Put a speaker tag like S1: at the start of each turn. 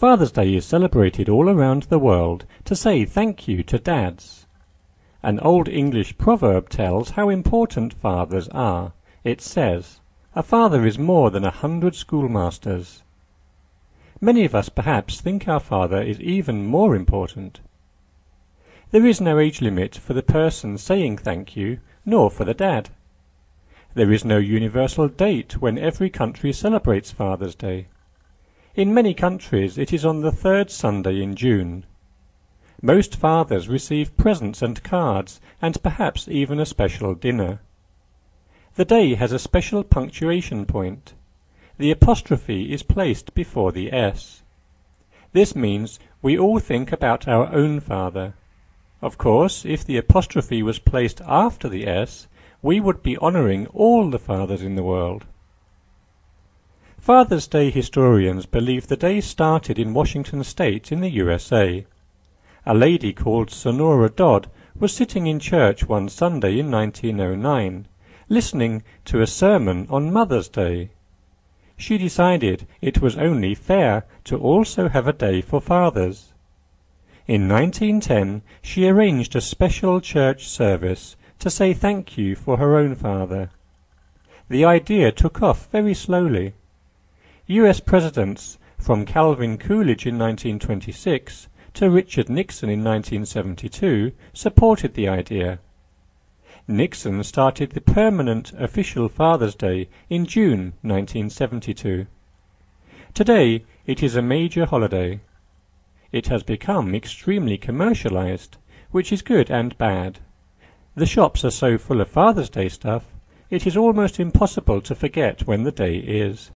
S1: Father's Day is celebrated all around the world to say thank you to dads. An old English proverb tells how important fathers are. It says, "A father is more than 100 schoolmasters." Many of us perhaps think our father is even more important. There is no age limit for the person saying thank you, nor for the dad. There is no universal date when every country celebrates Father's Day. In many countries it is on the third Sunday in June. Most fathers receive presents and cards, and perhaps even a special dinner. The day has a special punctuation point. The apostrophe is placed before the S. This means we all think about our own father. Of course, if the apostrophe was placed after the S, we would be honoring all the fathers in the world. Father's Day historians believe the day started in Washington State in the USA. A lady called Sonora Dodd was sitting in church one Sunday in 1909, listening to a sermon on Mother's Day. She decided it was only fair to also have a day for fathers. In 1910, she arranged a special church service to say thank you for her own father. The idea took off very slowly. U.S. presidents, from Calvin Coolidge in 1926 to Richard Nixon in 1972, supported the idea. Nixon started the permanent official Father's Day in June 1972. Today it is a major holiday. It has become extremely commercialized, which is good and bad. The shops are so full of Father's Day stuff, it is almost impossible to forget when the day is.